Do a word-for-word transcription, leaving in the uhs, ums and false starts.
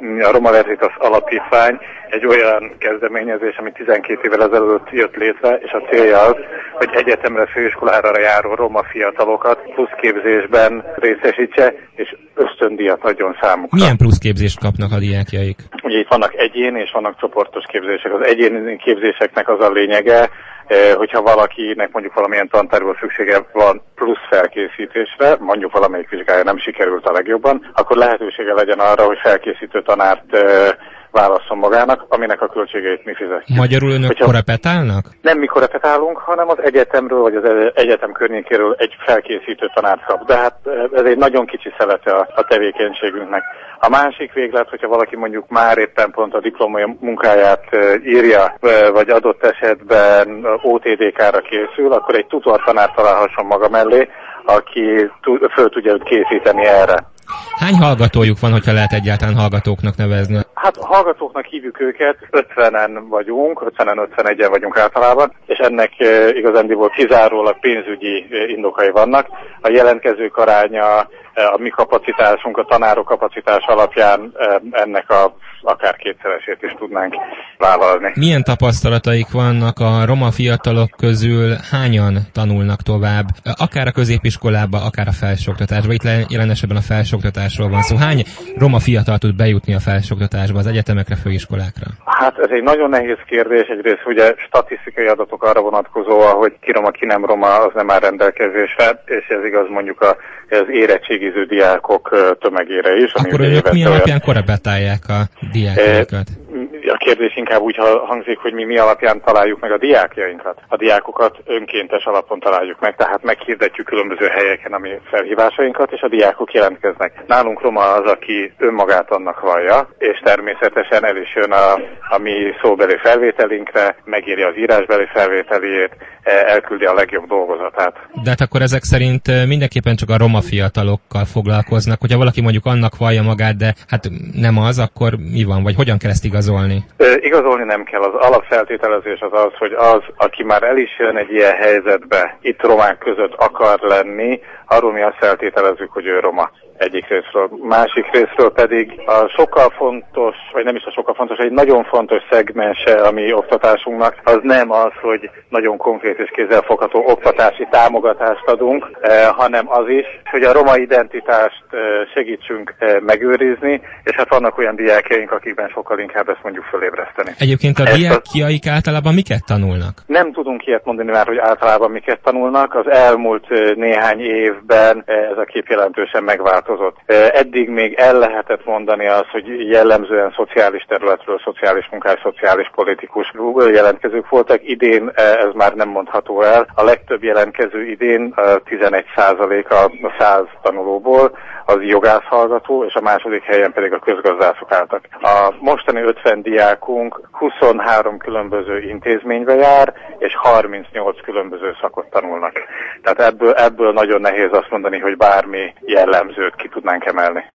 A Roma Veritas Alapítvány egy olyan kezdeményezés, ami tizenkét évvel ezelőtt jött létre, és a célja az, hogy egyetemre, főiskolára járó roma fiatalokat pluszképzésben részesítse, és ösztöndíjat adjon számukra. Milyen pluszképzést kapnak a diákjaik? Ugye itt vannak egyéni és vannak csoportos képzések. Az egyéni képzéseknek az a lényege, hogyha valakinek mondjuk valamilyen tantárgyból szüksége van plusz felkészítésre, mondjuk valamelyik vizsgája nem sikerült a legjobban, akkor lehetősége legyen arra, hogy felkészítő tanárt válasszon magának, aminek a költségeit mi fizetjük. Magyarul önök Hogyha korepetálnak? Nem mi korepetálunk, hanem az egyetemről, vagy az egyetem környékéről egy felkészítő tanárt kap. De hát ez egy nagyon kicsi szelete a, a tevékenységünknek. A másik véglet, hogyha valaki mondjuk már éppen pont a diplomai munkáját írja, vagy adott esetben o té dé ká-ra készül, akkor egy tutor tanár találhasson maga mellé, aki föl tudja őt készíteni erre. Hány hallgatójuk van, hogyha lehet egyáltalán hallgatóknak nevezni? Hát hallgatóknak hívjuk őket, ötvenen vagyunk, ötvenen ötvenegyen vagyunk általában, és ennek igazándiból kizárólag pénzügyi indokai vannak. A jelentkezők aránya, a mi kapacitásunk, a tanárok kapacitás alapján ennek a akár kétszeresét is tudnánk vállalni. Milyen tapasztalataik vannak a roma fiatalok közül, hányan tanulnak tovább, akár a középiskolában, akár a felsőoktatásban? Itt jelen esetben a felsőoktatásról van szó. Hány roma fiatal tud bejutni a felsőoktatásba, az egyetemekre, főiskolákra? Hát ez egy nagyon nehéz kérdés. Egyrészt ugye statisztikai adatok arra vonatkozóan, hogy ki roma, ki nem roma, az nem áll rendelkezésre, és ez igaz mondjuk a, az érettségiző diákok tömegére is. Akkor önök mi alapján korrepetálják a diákjaikat? A kérdés inkább úgy hangzik, hogy mi mi alapján találjuk meg a diákjainkat. A diákokat önkéntes alapon találjuk meg, tehát meghirdetjük különböző helyeken a mi felhívásainkat, és a diákok jelentkeznek. Nálunk roma az, aki önmagát annak vallja, és természetesen el is jön a, a mi szóbeli felvételinkre, megéri az írásbeli felvételiét, elküldi a legjobb dolgozatát. De hát akkor ezek szerint mindenképpen csak a roma fiatalokkal foglalkoznak. Hogyha valaki mondjuk annak vallja magát, de hát nem az, akkor mi van? Vagy hogyan kell ezt igazolni? E, igazolni nem kell. Az alapfeltételezés az az, hogy az, aki már el is jön egy ilyen helyzetbe, itt romák között akar lenni, arról mi azt feltételezzük, hogy ő roma. Egyik részről. Másik részről pedig a sokkal fontos, vagy nem is a sokkal fontos, egy nagyon fontos szegmense a mi oktatásunknak, az nem az, hogy nagyon konkrét és kézzelfogható oktatási támogatást adunk, eh, hanem az is, hogy a roma identitást eh, segítsünk eh, megőrizni, és hát vannak olyan diákjaink, akikben sokkal inkább ezt mondjuk fölébreszteni. Egyébként a diákjaik általában miket tanulnak? Nem tudunk ilyet mondani már, hogy általában miket tanulnak. Az elmúlt eh, néhány évben eh, ez a kép jelentősen megváltozott. Eddig még el lehetett mondani azt, hogy jellemzően szociális területről, szociális munkás, szociális politikus jelentkezők voltak. Idén ez már nem mondható el. A legtöbb jelentkező idén tizenegy százalék a száz tanulóból az jogász hallgató, és a második helyen pedig a közgazdászok álltak. A mostani ötven diákunk huszonhárom különböző intézménybe jár, és harmincnyolc különböző szakot tanulnak. Tehát ebből, ebből nagyon nehéz azt mondani, hogy bármi jellemzőt ki tudnánk emelni.